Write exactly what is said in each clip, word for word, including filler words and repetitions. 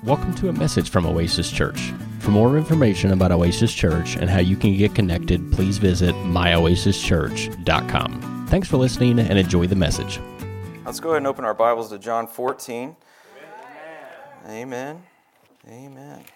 Welcome to a message from Oasis Church. For more information about Oasis Church and how you can get connected, please visit my oasis church dot com. Thanks for listening and enjoy the message. Let's go ahead and open our Bibles to John fourteen. Amen. Amen. Amen.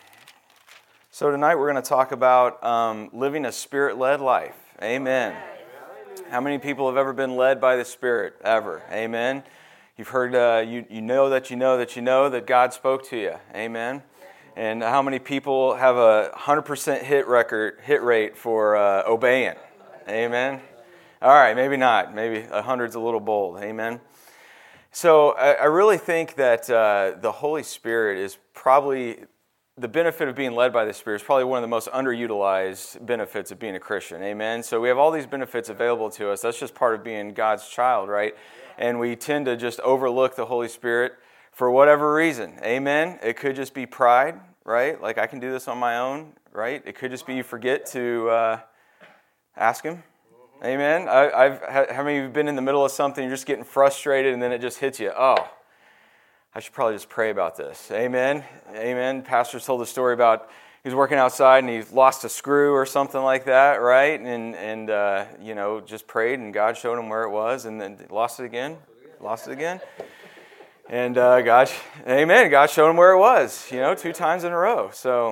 So tonight we're going to talk about um, living a Spirit-led life. Amen. How many people have ever been led by the Spirit? Ever. Amen. You've heard, uh, you, you know that you know that you know that God spoke to you. Amen. And how many people have a one hundred percent hit record, hit rate for uh, obeying? Amen. All right, maybe not. Maybe a hundred's a little bold. Amen. So I, I really think that uh, the Holy Spirit is probably, the benefit of being led by the Spirit is probably one of the most underutilized benefits of being a Christian. Amen. So we have all these benefits available to us. That's just part of being God's child, right? And we tend to just overlook the Holy Spirit for whatever reason. Amen. It could just be pride, right? Like I can do this on my own, right? It could just be you forget to uh, ask Him. Amen. I, I've how many of you have been in the middle of something, you're just getting frustrated, and then it just hits you? Oh, I should probably just pray about this. Amen. Amen. Pastor told a story about he was working outside and he lost a screw or something like that, right? And and uh, you know, just prayed and God showed him where it was, and then lost it again, lost it again, and uh, God, Amen. God showed him where it was, you know, two times in a row. So,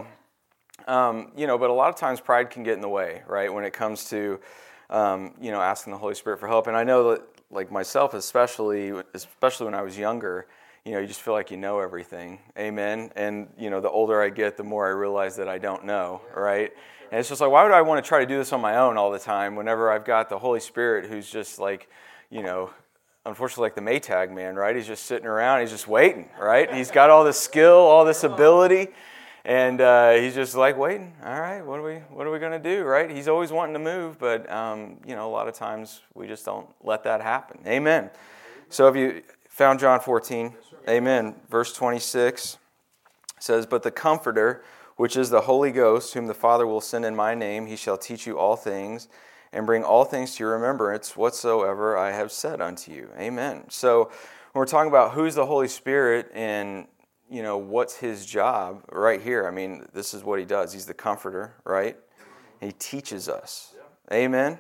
um, you know, but a lot of times pride can get in the way, right? When it comes to um, you know, asking the Holy Spirit for help, and I know that, like myself, especially, especially when I was younger. You know, you just feel like you know everything. Amen. And, you know, the older I get, the more I realize that I don't know, right? And it's just like, why would I want to try to do this on my own all the time whenever I've got the Holy Spirit who's just like, you know, unfortunately like the Maytag man, right? He's just sitting around, he's just waiting, right? He's got all this skill, all this ability, and uh, he's just like waiting. All right, what are we what are we going to do, right? He's always wanting to move, but, um, you know, a lot of times we just don't let that happen. Amen. So have you found John fourteen? Amen. Verse twenty-six says, "But the Comforter, which is the Holy Ghost, whom the Father will send in my name, he shall teach you all things, and bring all things to your remembrance, whatsoever I have said unto you." Amen. So when we're talking about who's the Holy Spirit and, you know, what's his job right here, I mean, this is what he does. He's the Comforter, right? He teaches us. Amen.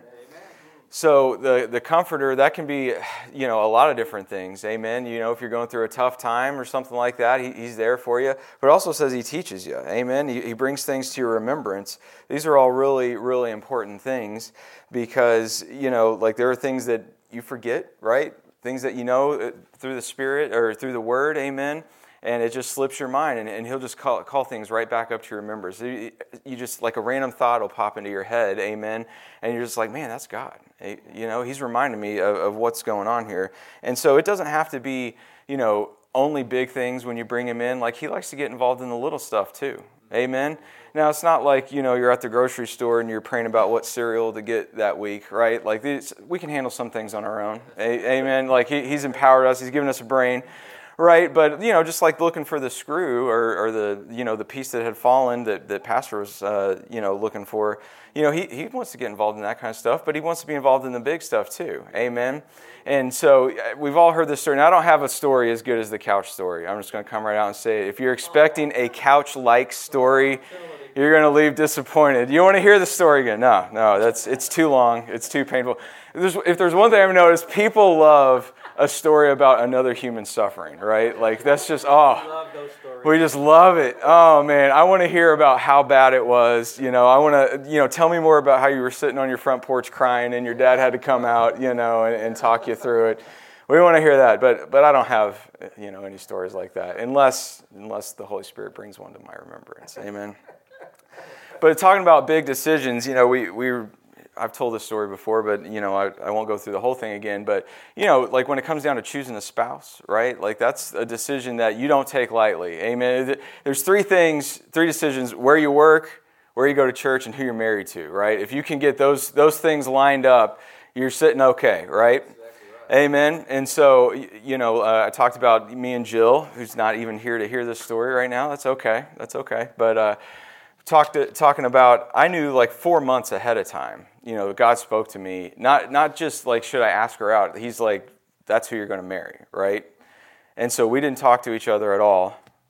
So the, the Comforter, that can be, you know, a lot of different things. Amen. You know, if you're going through a tough time or something like that, he, he's there for you. But it also says he teaches you. Amen. He, he brings things to your remembrance. These are all really, really important things because, you know, like there are things that you forget, right? Things that you know through the Spirit or through the Word. Amen. And it just slips your mind, and, and he'll just call, call things right back up to your remembrance. You, you just, like a random thought will pop into your head, amen, and you're just like, man, that's God. You know, he's reminding me of, of what's going on here. And so it doesn't have to be, you know, only big things when you bring him in. Like, he likes to get involved in the little stuff too, amen. Now, it's not like, you know, you're at the grocery store and you're praying about what cereal to get that week, right? Like, these, we can handle some things on our own, amen. Like, he, he's empowered us. He's given us a brain. Right, but, you know, just like looking for the screw or, or the, you know, the piece that had fallen that, that Pastor was, uh, you know, looking for, you know, he, he wants to get involved in that kind of stuff, but he wants to be involved in the big stuff too. Amen. And so we've all heard this story. Now, I don't have a story as good as the couch story. I'm just going to come right out and say it. If you're expecting a couch-like story, you're going to leave disappointed. You want to hear the story again? No, no, that's it's too long. It's too painful. If there's, if there's one thing I've noticed, people love a story about another human suffering, right? Like, that's just, oh, we just love it. Oh, man, I want to hear about how bad it was. You know, I want to, you know, tell me more about how you were sitting on your front porch crying and your dad had to come out, you know, and, and talk you through it. We want to hear that, but but I don't have, you know, any stories like that unless unless the Holy Spirit brings one to my remembrance. Amen. But talking about big decisions, you know, we we I've told this story before, but, you know, I, I won't go through the whole thing again. But, you know, like when it comes down to choosing a spouse, right? Like that's a decision that you don't take lightly. Amen. There's three things, three decisions: where you work, where you go to church, and who you're married to, right? If you can get those those things lined up, you're sitting okay, right? Amen. And so, you know, uh, I talked about me and Jill, who's not even here to hear this story right now. That's okay. That's okay. But uh, talked to, talking about, I knew like four months ahead of time, you know, God spoke to me. Not not just like, should I ask her out? He's like, that's who you're going to marry, right? And so we didn't talk to each other at all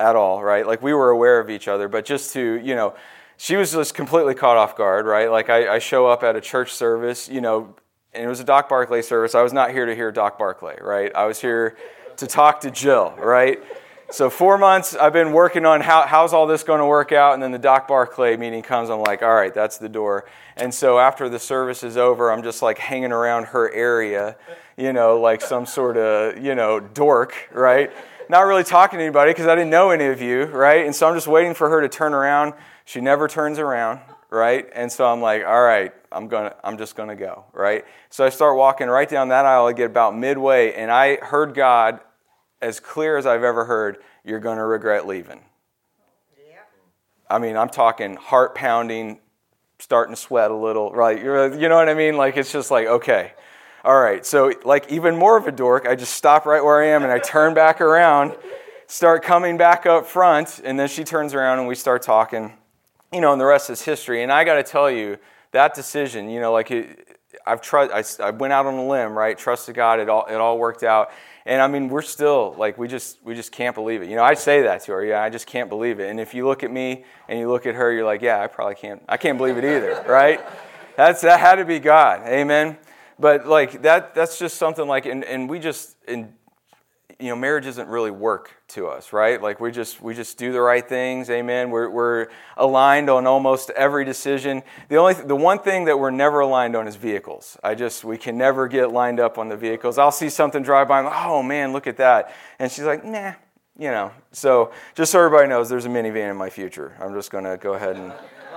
at all, right? Like we were aware of each other, but just to, you know, she was just completely caught off guard, right? Like I, I show up at a church service, you know, and it was a Doc Barclay service. I was not here to hear Doc Barclay, right? I was here to talk to Jill, right? So four months, I've been working on how how's all this going to work out, and then the Doc Barclay meeting comes. I'm like, all right, that's the door. And so after the service is over, I'm just like hanging around her area, you know, like some sort of, you know, dork, right? Not really talking to anybody because I didn't know any of you, right? And so I'm just waiting for her to turn around. She never turns around, right? And so I'm like, all right, I'm gonna, I'm just gonna go, right? So I start walking right down that aisle. I get about midway, and I heard God as clear as I've ever heard, you're going to regret leaving. Yeah. I mean, I'm talking heart pounding, starting to sweat a little, right? You're, you know what I mean? Like, it's just like, okay. All right. So, like, even more of a dork, I just stop right where I am, and I turn back around, start coming back up front, and then she turns around, and we start talking, you know, and the rest is history. And I got to tell you, that decision, you know, like, it, I've tried, I, I went out on a limb, right? Trusted God, it all, it all worked out. And I mean, we're still, like, we just we just can't believe it. You know, I say that to her, yeah, I just can't believe it. And if you look at me and you look at her, you're like, yeah, I probably can't, I can't believe it either, right? That's That had to be God, amen? But, like, that that's just something like, and, and we just, and, you know, marriage isn't really work to us, right? Like, we just we just do the right things, amen? We're we're aligned on almost every decision. The only the one thing that we're never aligned on is vehicles. I just we can never get lined up on the vehicles. I'll see something drive by, I'm like, oh man, look at that, and she's like, nah, you know. So just so everybody knows, there's a minivan in my future. I'm just going to go ahead and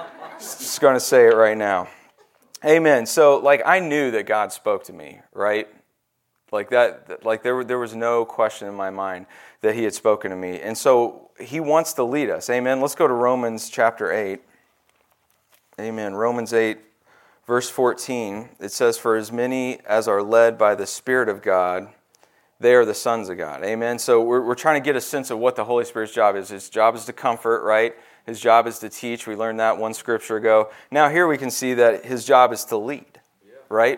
just going to say it right now, amen. So like I knew that God spoke to me, right? Like that, like there, there was no question in my mind that He had spoken to me. And so He wants to lead us. Amen. Let's go to Romans chapter eight. Amen. Romans eight, verse fourteen. It says, for as many as are led by the Spirit of God, they are the sons of God. Amen. So we're, we're trying to get a sense of what the Holy Spirit's job is. His job is to comfort, right? His job is to teach. We learned that one scripture ago. Now here we can see that His job is to lead, right?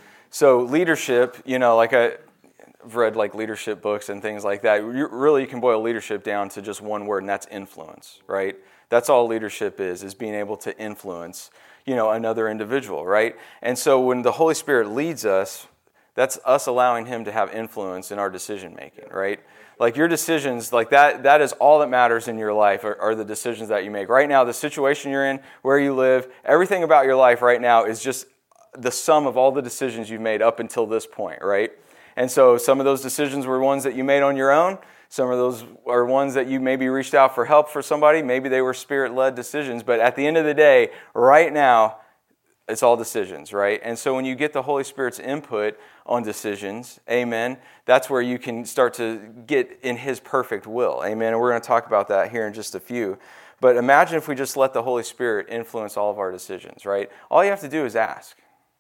So leadership, you know, like I, I've read like leadership books and things like that. You, really, you can boil leadership down to just one word, and that's influence, right? That's all leadership is, is being able to influence, you know, another individual, right? And so when the Holy Spirit leads us, that's us allowing Him to have influence in our decision making, right? Like your decisions, like that, that is all that matters in your life are, are the decisions that you make. Right now, the situation you're in, where you live, everything about your life right now is just the sum of all the decisions you've made up until this point, right? And so some of those decisions were ones that you made on your own. Some of those are ones that you maybe reached out for help for somebody. Maybe they were Spirit-led decisions. But at the end of the day, right now, it's all decisions, right? And so when you get the Holy Spirit's input on decisions, amen, that's where you can start to get in His perfect will, amen. And we're going to talk about that here in just a few. But imagine if we just let the Holy Spirit influence all of our decisions, right? All you have to do is ask.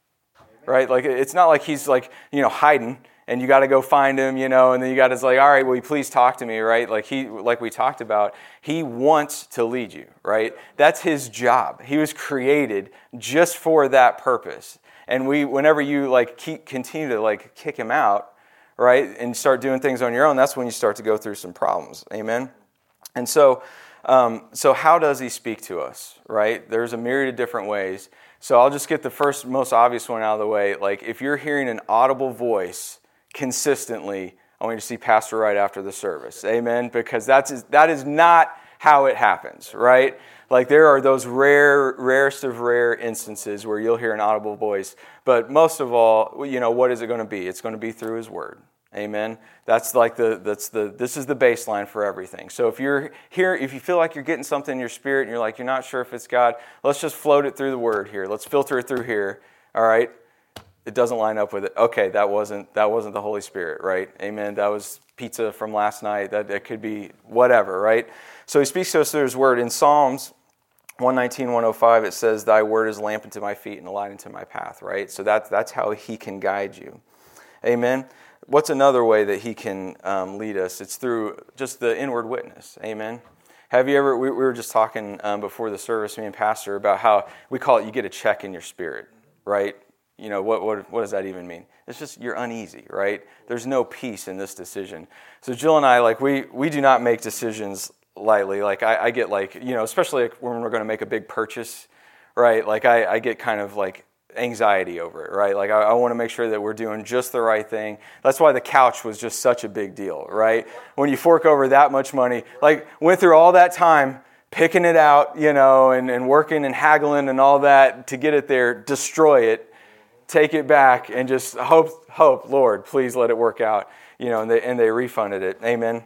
Right? Like, it's not like He's like, you know, hiding and you got to go find Him, you know, and then you got to like, all right, will you please talk to me, right? Like he, like we talked about, He wants to lead you, right? That's His job. He was created just for that purpose. And we, whenever you like keep, continue to like kick Him out, right, and start doing things on your own, that's when you start to go through some problems. Amen? And so, um, so how does He speak to us, right? There's a myriad of different ways. So I'll just get the first, most obvious one out of the way. Like, if you're hearing an audible voice consistently, I want you to see Pastor right after the service. Amen? Because that's that is not how it happens, right? Like, there are those rare, rarest of rare instances where you'll hear an audible voice. But most of all, you know, what is it going to be? It's going to be through His Word. Amen. That's like the that's the this is the baseline for everything. So if you're here, if you feel like you're getting something in your spirit and you're like you're not sure if it's God, let's just float it through the Word here. Let's filter it through here. All right. It doesn't line up with it. Okay, that wasn't that wasn't the Holy Spirit, right? Amen. That was pizza from last night. That that could be whatever, right? So He speaks to us through His Word. In Psalms one nineteen, one oh five, it says, "Thy word is a lamp unto my feet and a light unto my path," right? So that's that's how He can guide you. Amen. What's another way that He can um, lead us? It's through just the inward witness. Amen. Have you ever, we, we were just talking um, before the service, me and Pastor, about how we call it, you get a check in your spirit, right? You know, what, what, what does that even mean? It's just you're uneasy, right? There's no peace in this decision. So Jill and I, like, we, we do not make decisions lightly. Like I, I get like, you know, especially like when we're going to make a big purchase, right? Like I, I get kind of like anxiety over it, right? Like I, I want to make sure that we're doing just the right thing. That's why the couch was just such a big deal, right? When you fork over that much money, like went through all that time picking it out, you know, and, and working and haggling and all that to get it there, destroy it, take it back, and just hope, hope, Lord, please let it work out, you know, and they, and they refunded it. Amen.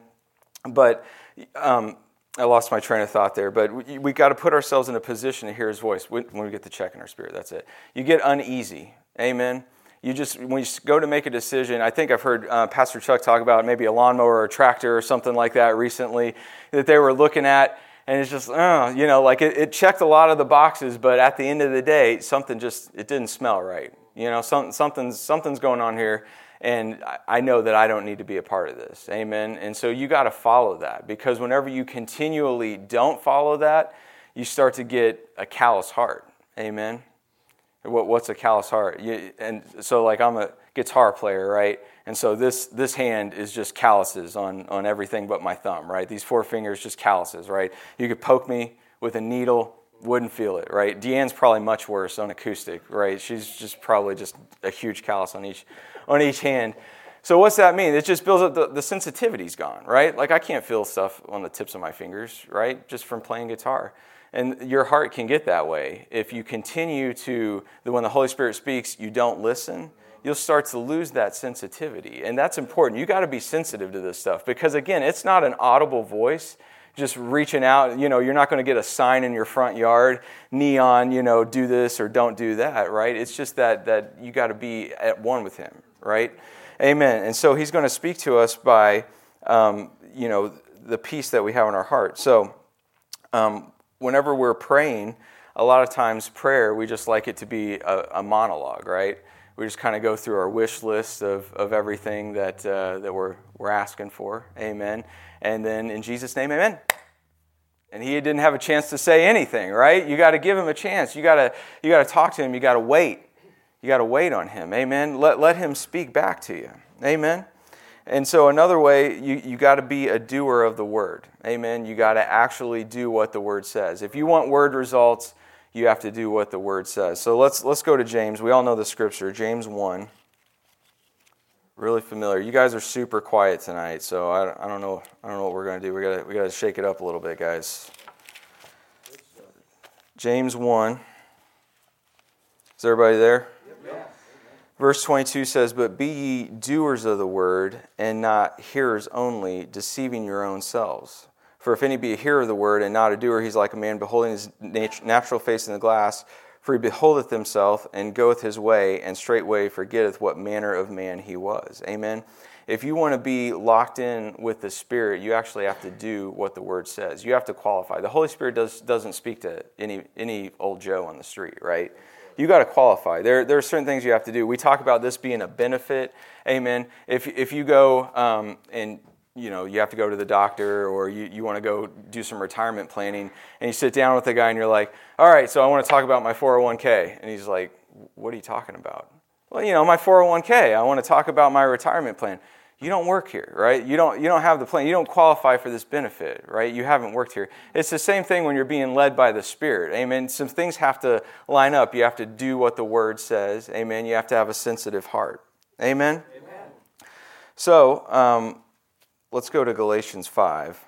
But um, I lost my train of thought there, but we, we got to put ourselves in a position to hear his voice when we get the check in our spirit. That's it. You get uneasy. Amen. You just, when you go to make a decision, I think I've heard uh, Pastor Chuck talk about maybe a lawnmower or a tractor or something like that recently that they were looking at, and it's just, oh, you know, like it, it checked a lot of the boxes, but at the end of the day, something just, it didn't smell right. You know, some, something's, something's going on here. And I know that I don't need to be a part of this. Amen. And so you got to follow that, because whenever you continually don't follow that, you start to get a callous heart. Amen. What, what's a callous heart? You, and so like I'm a guitar player, right? And so this this hand is just calluses on, on everything but my thumb, right? These four fingers, just calluses, right? You could poke me with a needle, wouldn't feel it, right? Deanne's probably much worse on acoustic, right? She's just probably just a huge callus on each on each hand. So what's that mean? It just builds up, the, the sensitivity's gone, right? Like I can't feel stuff on the tips of my fingers, right? Just from playing guitar. And your heart can get that way. If you continue to, when the Holy Spirit speaks, you don't listen, you'll start to lose that sensitivity. And that's important. You got to be sensitive to this stuff, because again, it's not an audible voice just reaching out. You know, you're not going to get a sign in your front yard, neon, you know, do this or don't do that, right? It's just that that you got to be at one with him, right? Amen. And so he's going to speak to us by, um, you know, the peace that we have in our heart. So um, whenever we're praying, a lot of times prayer, we just like it to be a, a monologue, right? We just kind of go through our wish list of, of everything that uh, that we're we're asking for. Amen. And then in Jesus' name, amen. And he didn't have a chance to say anything, right? You got to give him a chance. You got to you got to talk to him. You got to wait. You got to wait on him. Amen. Let let him speak back to you. Amen. And so another way, you, you got to be a doer of the word. Amen. You got to actually do what the word says. If you want word results, you have to do what the word says. So let's let's go to James. We all know the scripture, James one. Really familiar. You guys are super quiet tonight, so I, I don't know I don't know what we're going to do. We got to we got to shake it up a little bit, guys. James one. Is everybody there? Yep. Verse twenty-two says, "But be ye doers of the word, and not hearers only, deceiving your own selves. For if any be a hearer of the word, and not a doer, he's like a man beholding his nat- natural face in the glass. For he beholdeth himself, and goeth his way, and straightway forgetteth what manner of man he was." Amen. If you want to be locked in with the Spirit, you actually have to do what the Word says. You have to qualify. The Holy Spirit does, doesn't speak to any any old Joe on the street, right? You got to qualify. There, there are certain things you have to do. We talk about this being a benefit. Amen. If if you go um, and you know you have to go to the doctor, or you, you want to go do some retirement planning, and you sit down with the guy and you're like, "All right, so I want to talk about my four oh one k," and he's like, "What are you talking about?" "Well, you know, my four oh one k. I want to talk about my retirement plan." You don't work here, right? You don't you don't have the plan. You don't qualify for this benefit, right? You haven't worked here. It's the same thing when you're being led by the Spirit. Amen. Some things have to line up. You have to do what the Word says. Amen. You have to have a sensitive heart. Amen. Amen. So um, let's go to Galatians five.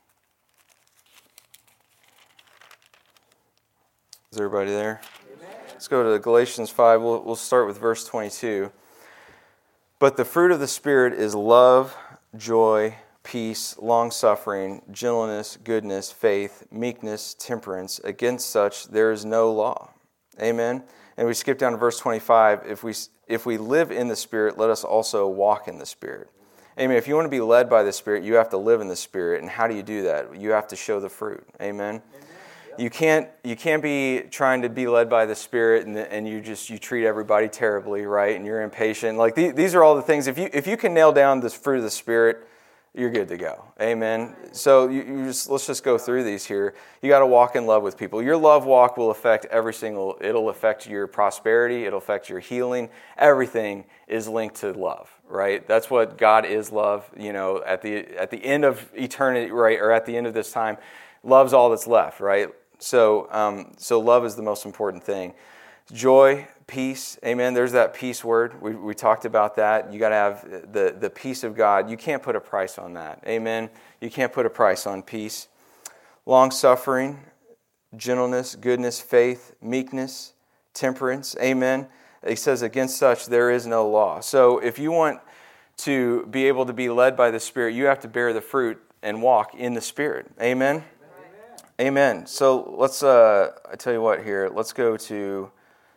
Is everybody there? Amen. Let's go to Galatians five. We'll, we'll start with verse twenty-two. "But the fruit of the Spirit is love, joy, peace, long-suffering, gentleness, goodness, faith, meekness, temperance. Against such there is no law." Amen. And we skip down to verse twenty-five. If we if we live in the Spirit, let us also walk in the Spirit. Amen. If you want to be led by the Spirit, you have to live in the Spirit. And how do you do that? You have to show the fruit. Amen. You can't you can't be trying to be led by the Spirit and and you just you treat everybody terribly, right? And you're impatient. Like the, these are all the things. If you if you can nail down this fruit of the Spirit, you're good to go. Amen. So you, you just let's just go through these here. You got to walk in love with people. Your love walk will affect every single, it'll affect your prosperity, it'll affect your healing. Everything is linked to love, right? That's what God is, love. You know, at the at the end of eternity, right, or at the end of this time, love's all that's left, right? So um, so love is the most important thing. Joy, peace, amen. There's that peace word. We we talked about that. You got to have the, the peace of God. You can't put a price on that, amen. You can't put a price on peace. Long-suffering, gentleness, goodness, faith, meekness, temperance, amen. He says, against such there is no law. So if you want to be able to be led by the Spirit, you have to bear the fruit and walk in the Spirit, amen. Amen. Amen. So let's, uh, I tell you what here, let's go to...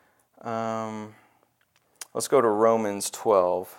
Um, let's go to Romans twelve.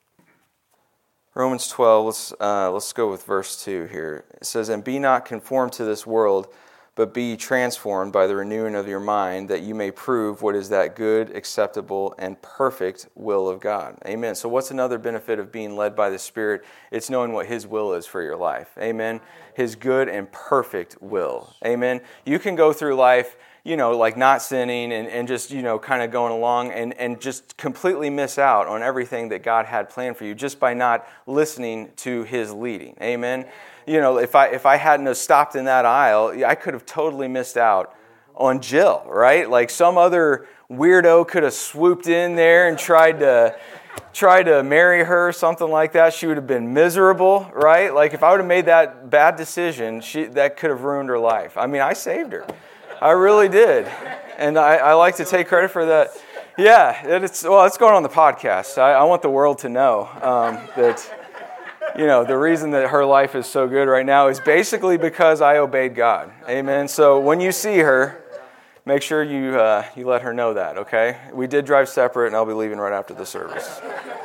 Romans twelve, let's, uh, let's go with verse two here. It says, and be not conformed to this world, but be transformed by the renewing of your mind, that you may prove what is that good, acceptable, and perfect will of God. Amen. So what's another benefit of being led by the Spirit? It's knowing what His will is for your life. Amen. His good and perfect will. Amen. You can go through life, you know, like not sinning and, and just, you know, kind of going along and, and just completely miss out on everything that God had planned for you just by not listening to His leading. Amen. You know, if I if I hadn't have stopped in that aisle, I could have totally missed out on Jill, right? Like some other weirdo could have swooped in there and tried to try to marry her or something like that. She would have been miserable, right? Like if I would have made that bad decision, she that could have ruined her life. I mean, I saved her. I really did, and I, I like to take credit for that. Yeah, it's well, it's going on the podcast. I, I want the world to know um, that, you know, the reason that her life is so good right now is basically because I obeyed God. Amen. So when you see her, make sure you uh, you let her know that. Okay, we did drive separate, and I'll be leaving right after the service.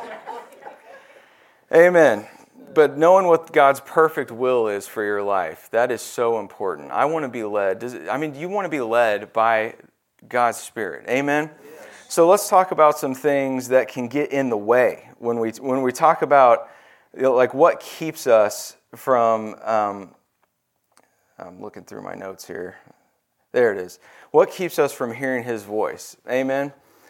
Amen. But knowing what God's perfect will is for your life, that is so important. I want to be led. Does it, I mean, you want to be led by God's Spirit. Amen? Yes. So let's talk about some things that can get in the way when we when we talk about, you know, like what keeps us from, um, I'm looking through my notes here. There it is. What keeps us from hearing His voice? Amen?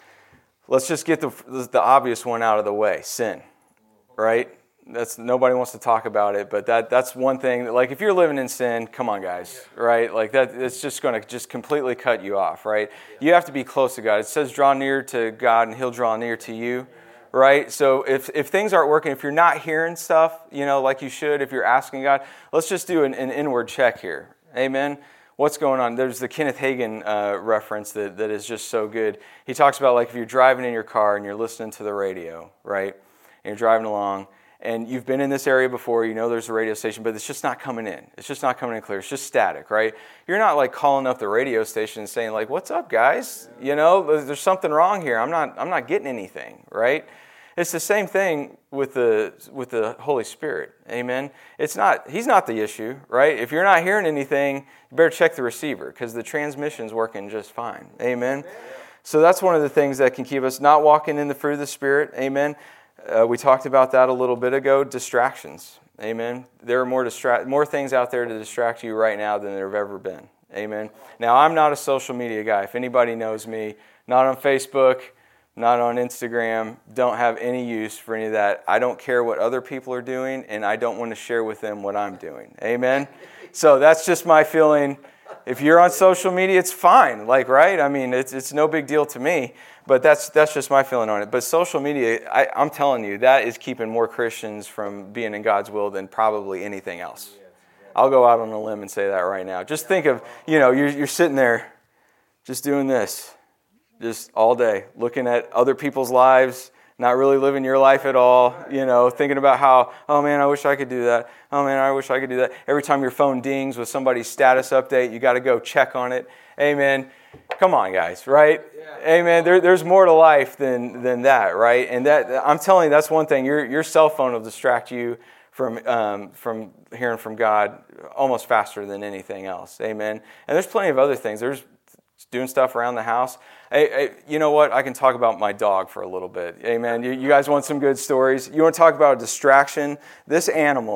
Let's just get the the obvious one out of the way. Sin, right? That's nobody wants to talk about it, but that that's one thing. Like if you're living in sin, come on, guys, right? Like that, it's just going to just completely cut you off, right? You have to be close to God. It says, "Draw near to God, and He'll draw near to you," right? So if if things aren't working, if you're not hearing stuff, you know, like you should, if you're asking God, let's just do an, an inward check here. Amen. What's going on? There's the Kenneth Hagin uh, reference that that is just so good. He talks about like if you're driving in your car and you're listening to the radio, right? And you're driving along. And you've been in this area before, you know there's a radio station, but it's just not coming in. It's just not coming in clear. It's just static, right? You're not like calling up the radio station and saying like, "What's up, guys? You know, there's something wrong here. I'm not I'm not getting anything," right? It's the same thing with the with the Holy Spirit. Amen. It's not He's not the issue, right? If you're not hearing anything, you better check the receiver because the transmission's working just fine. Amen. So that's one of the things that can keep us not walking in the fruit of the Spirit. Amen. Uh, we talked about that a little bit ago. Distractions. Amen. There are more distract more things out there to distract you right now than there have ever been. Amen. Now, I'm not a social media guy. If anybody knows me, not on Facebook, not on Instagram, don't have any use for any of that. I don't care what other people are doing, and I don't want to share with them what I'm doing. Amen. So that's just my feeling. If you're on social media, it's fine. Like, right? I mean, it's it's no big deal to me. But that's that's just my feeling on it. But social media, I, I'm telling you, that is keeping more Christians from being in God's will than probably anything else. I'll go out on a limb and say that right now. Just think of, you know, you're you're sitting there just doing this, just all day, looking at other people's lives, not really living your life at all, you know, thinking about how, oh man, I wish I could do that. Oh man, I wish I could do that. Every time your phone dings with somebody's status update, you got to go check on it. Amen. Come on, guys, right? Yeah. Amen. There, there's more to life than than that, right? And that I'm telling you, that's one thing. Your your cell phone will distract you from um, from hearing from God almost faster than anything else. Amen. And there's plenty of other things. There's doing stuff around the house. Hey, hey, you know what? I can talk about my dog for a little bit. Amen. You, you guys want some good stories? You want to talk about a distraction? This animal,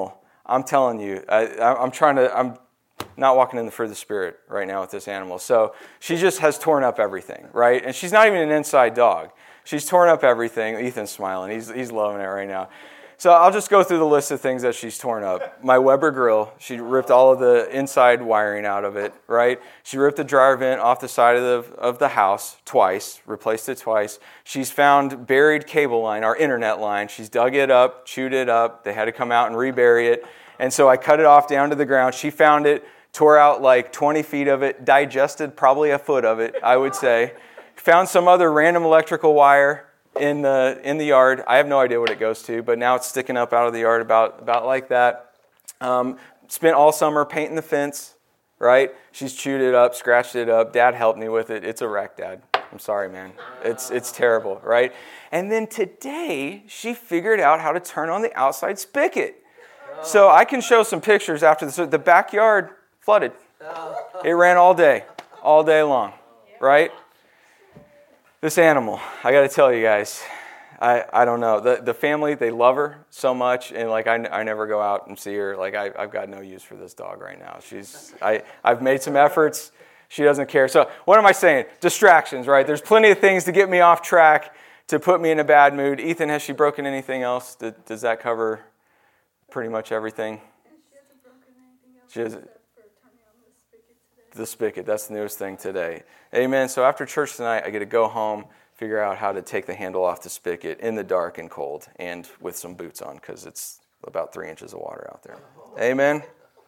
I'm telling you, I, I'm trying to, I'm not walking in the fruit of the Spirit right now with this animal. So she just has torn up everything, right? And she's not even an inside dog. She's torn up everything. Ethan's smiling. He's he's loving it right now. So I'll just go through the list of things that she's torn up. My Weber grill, she ripped all of the inside wiring out of it, right? She ripped the dryer vent off the side of the, of the house twice, replaced it twice. She's found buried cable line, our internet line. She's dug it up, chewed it up. They had to come out and rebury it. And so I cut it off down to the ground. She found it, tore out like twenty feet of it, digested probably a foot of it, I would say. Found some other random electrical wire in the in the yard. I have no idea what it goes to, but now it's sticking up out of the yard about, about like that. Um, spent all summer painting the fence, right? She's chewed it up, scratched it up. Dad helped me with it. It's a wreck, Dad. I'm sorry, man. It's it's terrible, right? And then today, she figured out how to turn on the outside spigot. So I can show some pictures after this. The backyard flooded. It ran all day, all day long, right? This animal, I got to tell you guys, I, I don't know. The the family, they love her so much, and like I, I never go out and see her. Like I, I've got no use for this dog right now. She's I I've made some efforts. She doesn't care. So what am I saying? Distractions, right? There's plenty of things to get me off track, to put me in a bad mood. Ethan, has she broken anything else? Does, does that cover pretty much everything? She hasn't broken anything else. She has, except for turning on the spigot today. The spigot, that's the newest thing today. Amen. So after church tonight, I get to go home, figure out how to take the handle off the spigot in the dark and cold and with some boots on because it's about three inches of water out there. Amen.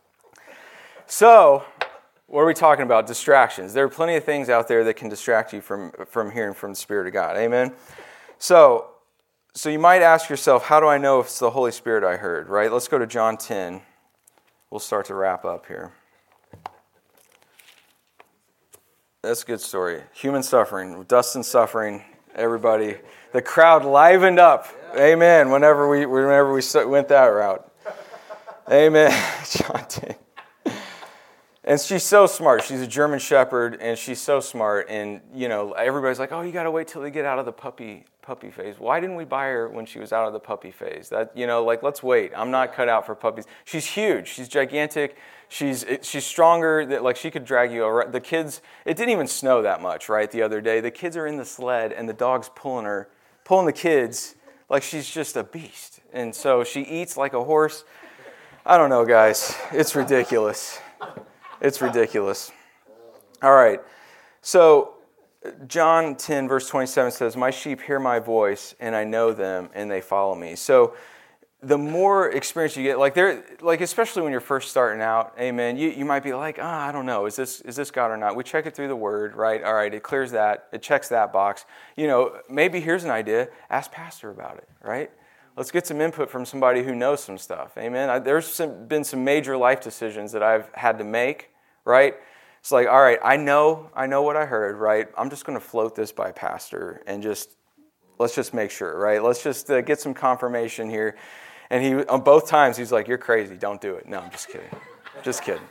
So what are we talking about? Distractions. There are plenty of things out there that can distract you from, from hearing from the Spirit of God. Amen. So, so you might ask yourself, how do I know if it's the Holy Spirit I heard, right? Let's go to John ten. We'll start to wrap up here. That's a good story. Human suffering, Dustin suffering, everybody. The crowd livened up. Amen. Whenever we whenever we went that route. Amen. John ten. And she's so smart. She's a German Shepherd, and she's so smart. And you know, everybody's like, "Oh, you got to wait till they get out of the puppy puppy phase." Why didn't we buy her when she was out of the puppy phase? That you know, like let's wait. I'm not cut out for puppies. She's huge. She's gigantic. She's she's stronger. That like she could drag you around. The kids. It didn't even snow that much, right? The other day, the kids are in the sled, and the dog's pulling her, pulling the kids like she's just a beast. And so she eats like a horse. I don't know, guys. It's ridiculous. It's ridiculous. All right. So John ten, verse twenty-seven says, "My sheep hear my voice, and I know them, and they follow me." So the more experience you get, like they're like especially when you're first starting out, amen, you, you might be like, ah, oh, I don't know, is this is this God or not? We check it through the Word, right? All right, it clears that, it checks that box. You know, maybe here's an idea, ask Pastor about it, right? Let's get some input from somebody who knows some stuff, amen. I, there's some, been some major life decisions that I've had to make, right? It's like, all right, I know, I know what I heard, right? I'm just going to float this by Pastor and just, let's just make sure, right? Let's just uh, get some confirmation here. And he, on both times, he's like, "You're crazy, don't do it." No, I'm just kidding. Just kidding.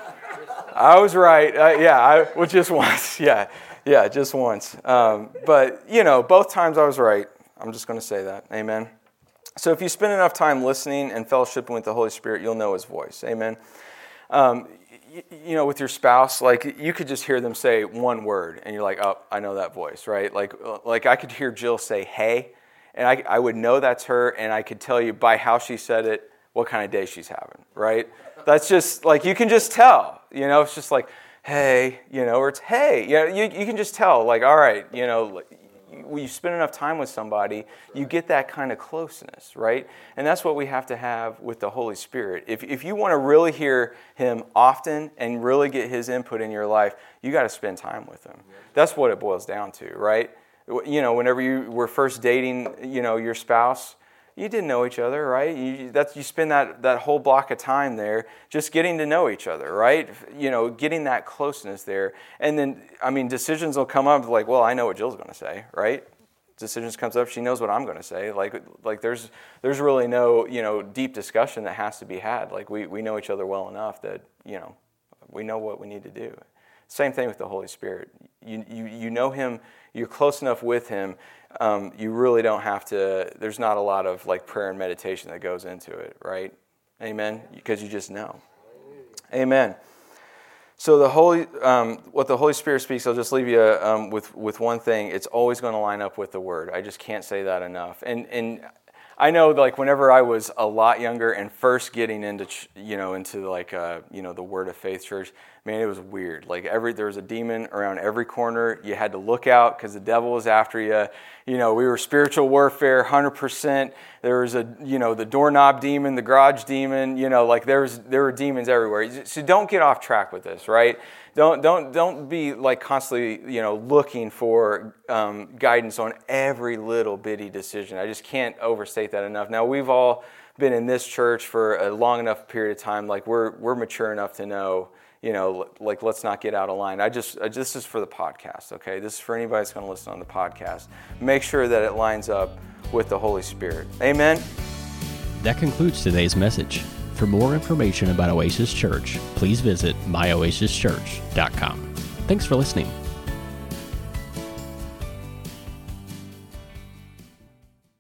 I was right. Uh, yeah, I well, just once. Yeah, yeah, just once. Um, but, you know, both times I was right. I'm just going to say that. Amen. So if you spend enough time listening and fellowshipping with the Holy Spirit, you'll know His voice. Amen. Um, you, you know, with your spouse, like, you could just hear them say one word, and you're like, "Oh, I know that voice," right? Like, like I could hear Jill say, "Hey," and I, I would know that's her, and I could tell you by how she said it what kind of day she's having, right? That's just, like, you can just tell, you know? It's just like, "Hey," you know, or it's, "Hey." You know, you, you can just tell, like, all right, you know, when you spend enough time with somebody, you get that kind of closeness, right? And that's what we have to have with the Holy Spirit. If if you want to really hear Him often and really get His input in your life, you got to spend time with Him. That's what it boils down to, right? You know, whenever you were first dating, you know, your spouse, you didn't know each other, right? You that's you spend that, that whole block of time there just getting to know each other, right? You know, getting that closeness there. And then, I mean, decisions will come up like, well, I know what Jill's going to say, right? Decisions comes up, she knows what I'm going to say. Like, like there's there's really no, you know, deep discussion that has to be had. Like, we, we know each other well enough that, you know, we know what we need to do. Same thing with the Holy Spirit. You you you know Him, you're close enough with Him, um, you really don't have to, there's not a lot of like prayer and meditation that goes into it, right? Amen? Because you just know. Amen. So the Holy, um, what the Holy Spirit speaks, I'll just leave you um, with with one thing. It's always going to line up with the Word. I just can't say that enough. And and I know, like, whenever I was a lot younger and first getting into, you know, into like, uh, you know, the Word of Faith Church, man, it was weird. Like, every there was a demon around every corner. You had to look out because the devil was after you. You know, we were spiritual warfare, one hundred percent. There was a, you know, the doorknob demon, the garage demon. You know, like there was there were demons everywhere. So don't get off track with this, right? Don't don't don't be like constantly, you know, looking for um, guidance on every little bitty decision. I just can't overstate that enough. Now, we've all been in this church for a long enough period of time. Like we're we're mature enough to know, you know, like let's not get out of line. I just I, this is for the podcast, okay? This is for anybody that's going to listen on the podcast. Make sure that it lines up with the Holy Spirit. Amen. That concludes today's message. For more information about Oasis Church, please visit my oasis church dot com. Thanks for listening.